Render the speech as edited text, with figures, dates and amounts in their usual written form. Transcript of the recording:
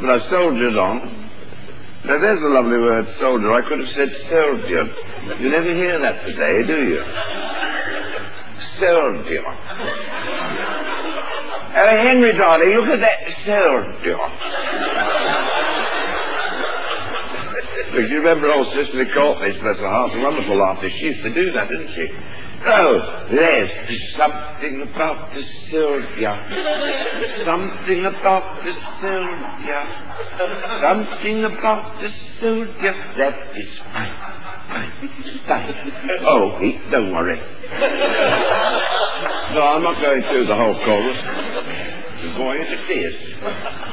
but I soldiered on. Now, there's a lovely word, soldier. I could have said soldier. You never hear that today, do you? Soldier. Henry, darling, look at that soldier. Because you remember old Cicely Courtney, bless her heart, a wonderful artist. She used to do that, didn't she? Oh, there's something about the soldier. Something about the soldier. Something about the soldier that is fine, fine. Oh, Pete, don't worry. No, I'm not going through the whole chorus. It's going into tears.